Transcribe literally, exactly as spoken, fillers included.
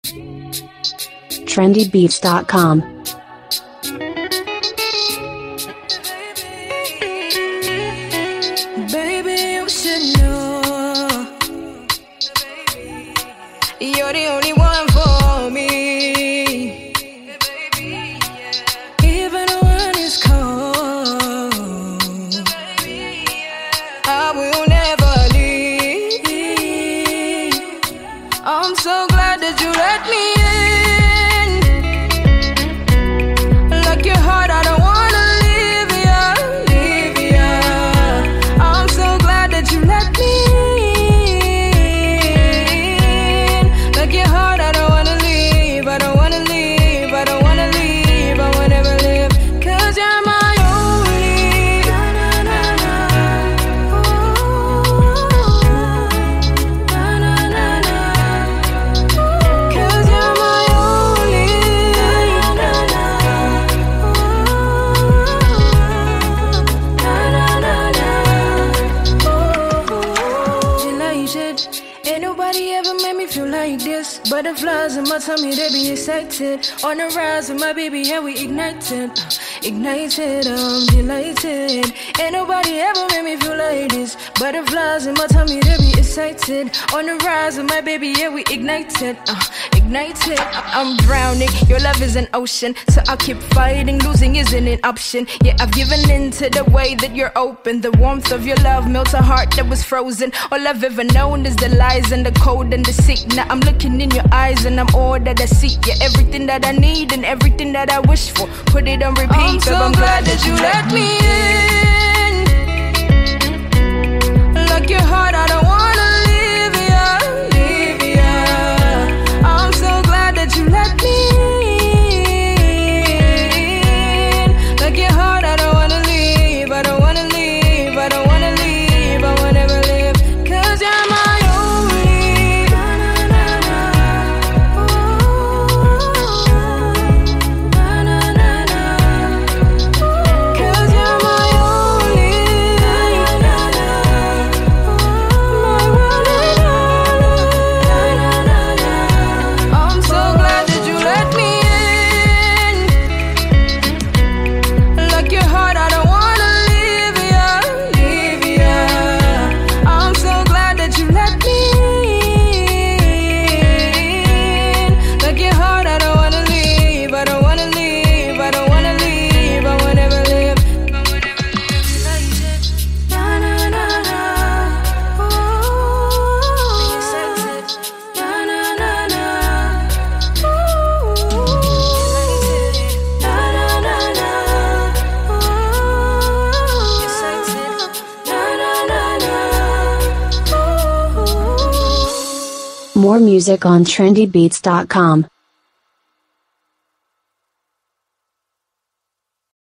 trendy beats dot com. Baby, you should know you're the only one for me. Even when it's cold, I will never leave. I'm so glad that you let me in. Like your heart, I don't wanna leave ya, leave ya. I'm so glad that you let me in. Like your heart, I don't wanna leave, I don't wanna leave, I don't wanna leave, I won't ever leave. Cause you're my only. Na, na, na, na. Na, na, na, na. Cause you're my only. Na, na, na, na. Na, na, na, na. You like it. Ain't nobody ever made me feel like this. Butterflies in my tummy, they be excited. On the rise with my baby, yeah, we ignited. Uh, Ignited, I'm delighted. Ain't nobody ever made me feel like this. Butterflies in my tummy, they be excited. On the rise with my baby, yeah, we ignited. Uh, ignited, I- I'm drowning. Your love is an ocean, so I keep fighting. Losing isn't an option. Yeah, I've given in to the way that you're open. The warmth of your love melts a heart that was frozen. All I've ever known is the lies and the cold and the sick. Now I'm looking in your eyes and I'm all that I see. Yeah, everything that I need and everything that I wish for. Put it on repeat. I'm so I'm glad that you let me in. Like your heart, I don't wanna leave ya, leave ya. I'm so glad that you let me in. Like your heart, I don't wanna leave, I don't wanna leave, I don't wanna leave, I won't ever leave. Cause you're my only. Na, na, na, na. Na, na, na, na. Cause you're my only. Na, na, na, na. My one and only. Na, na, na, na. I'm so glad that you let me in. Like your heart, I don't wanna leave ya, leave ya. I'm so glad that you let me in. Like your heart, I don't wanna leave, I don't wanna leave, I don't wanna leave, I won't ever leave. Na, na, na, na. Be excited. Na, na, na, na. Na, na, na, na. Excited. Na, na, na, na. More music on trendy beats dot com.